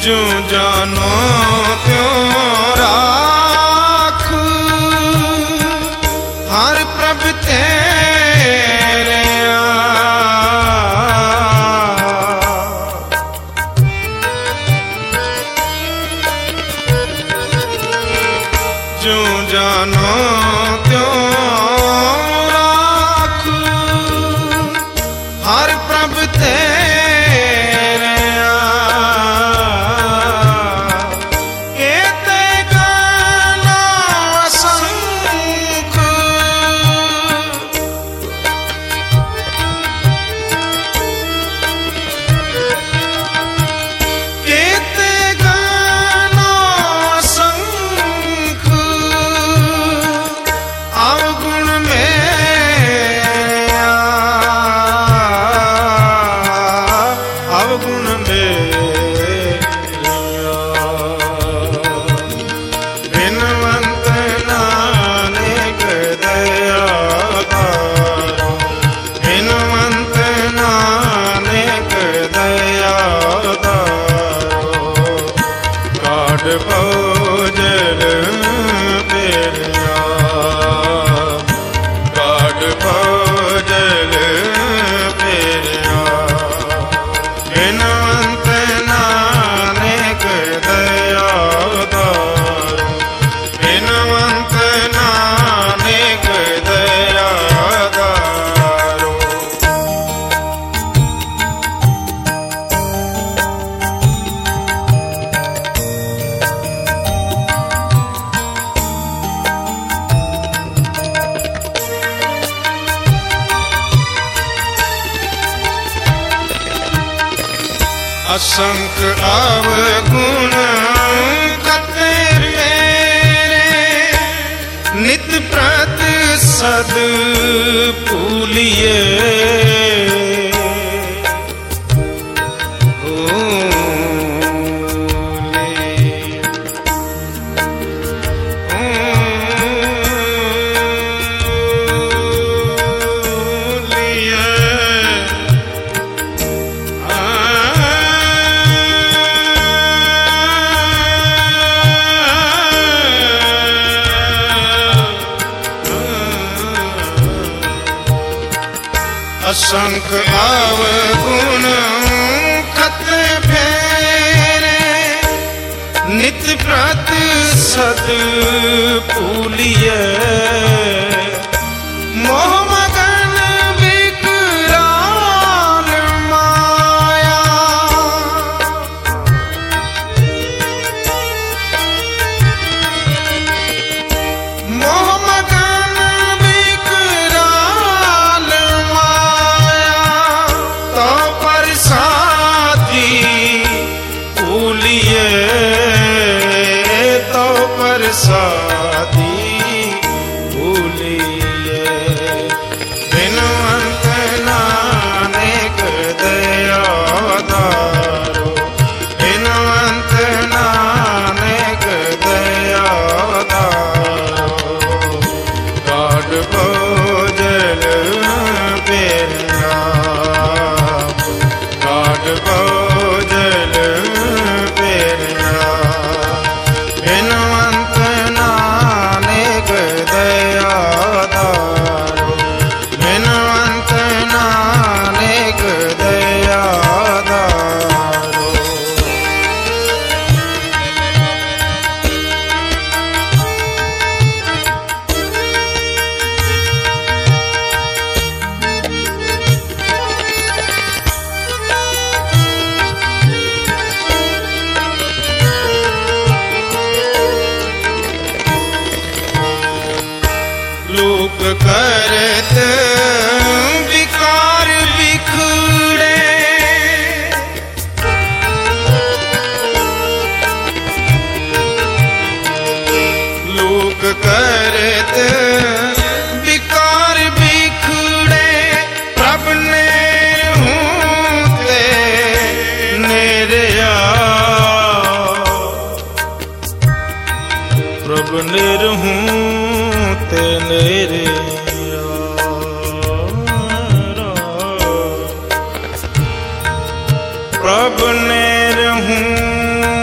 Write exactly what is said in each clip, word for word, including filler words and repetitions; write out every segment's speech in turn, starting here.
जो जानो त्यों राखू हर प्रभ तेरे जो जानो त्यों राखू हर प्रभ तेरे असंख्य अवगुण तेरे नित प्रति सद पूलिए असंख्य अवगुण खत फेरे नित प्रति सद पूलिए मोह मगन विकराल माया मोह मगन विकराल तो परसादी पूलिए तो परसादी पूलिए बिनवंत नानक दयादारो बिनवंत नानक दयादारो गाढ़ भोजल पेरिया गाढ़ भोजल पेरिया बिनवंत नानक दयादारो बिनवंत नानक दयादारो लोक करत विकार बिखुड़े लोक करत विकार बिखुड़े प्रभ ने हूते नेरिया प्रभ निर्हूं तेरे प्रभ ने रहूं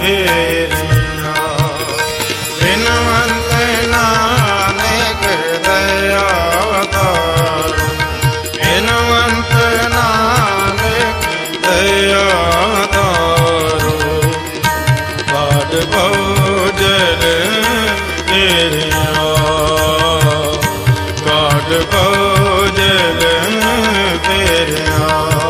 फेरिया बिनवंत नानक दया दारो बिनवंत नानक दया दारो बाड भोजन फेरिया बाड भोजन फेरिया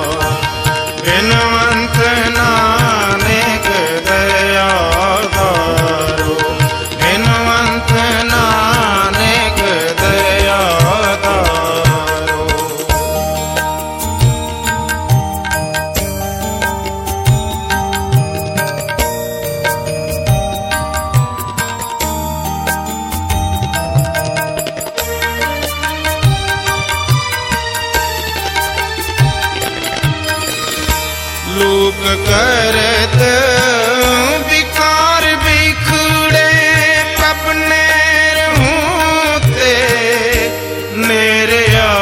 बिनवंत नानक दया दारो बिनवंत नानक दया दारो लोक करत विकार बिखुड़े प्रभ नेर होते नेरिया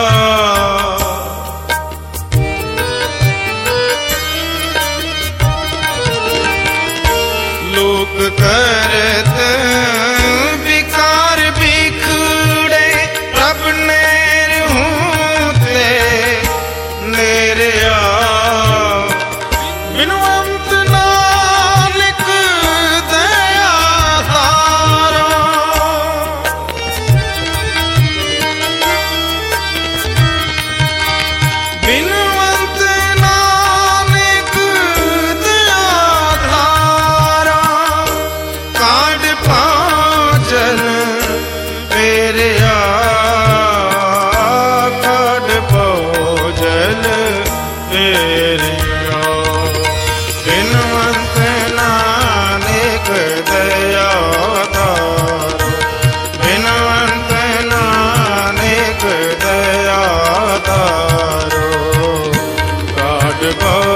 लोक करत विकार बिखुड़े प्रभ नेर होते नेरिया बिनवंत नानक दया दारो बिनवंत नानक दया दारो काड पाजन फेरिया काड भोजन फेरिया बिनवंत नानक दया दारो बिनवंत नानक दया दारो काड भोजन